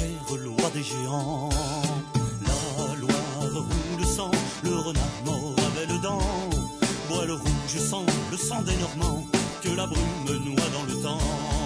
fière loi des géants. La Loire roule le sang, le renard mort à belles dents. Boit le rouge sang, le sang des Normands, que la brume noie dans le temps.